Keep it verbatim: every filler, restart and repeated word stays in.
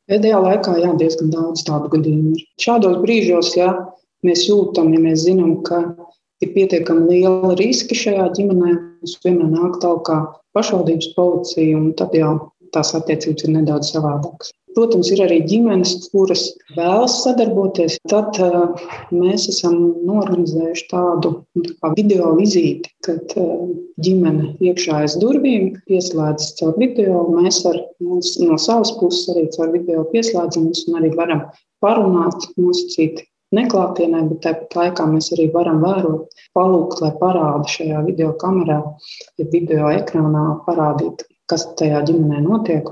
Pēdējā laikā jā, diezgan daudz tādu gadījumu ir. Šādos brīžos, ja mēs jūtam, ja mēs zinām, ka ir pietiekami liela riski šajā ģimenē, mums vienmēr nāk tālāk pašvaldības policija, un tad jau tās attiecības ir nedaudz savādākas. Protams, ir arī ģimenes, kuras vēlas sadarboties. Tad uh, mēs esam norganizējuši tādu tā video vizīti, kad uh, ģimene iekšā aiz durvīm pieslēdzas caur video. Mēs ar, mums, no savas puses arī caur video pieslēdzamies un arī varam parunāt, nosacīt neklātienē, bet tāpat laikā mēs arī varam vērot, palūgt, lai parāda šajā video kamerā, ja video ekrānā parādīt, kas tajā ģimenē notiek.